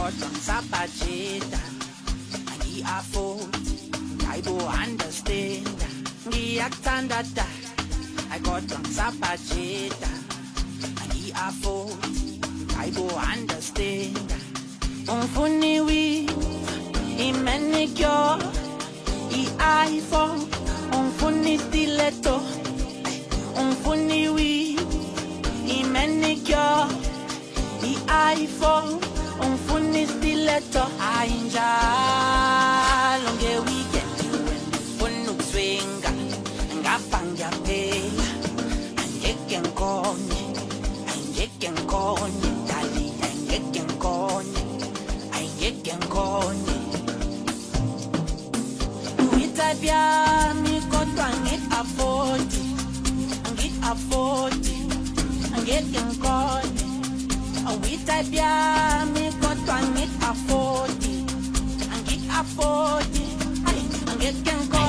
kodwa ngisabhajeda angi-afford ayibo-understand ngiyakuthanda da ayi kodwa ngisabhajeda angi-afford ayibo-understand ungifuna i-weave i-manicure i-iPhone ungifuna i-stiletto ungifuna i-weave i-manicure i-iPhone ungifuna i-stiletto ayinjalo nge-weekend ufuna ukuswinga ngapha ngiyaphela angeke ngikhone angeke ngikhone dali angeke ngikhone angeke ngikhone uyitype yami kodwa ngit-afford angeke ngikhone uyitype yami kodwa ngit-afford angeke ngikhone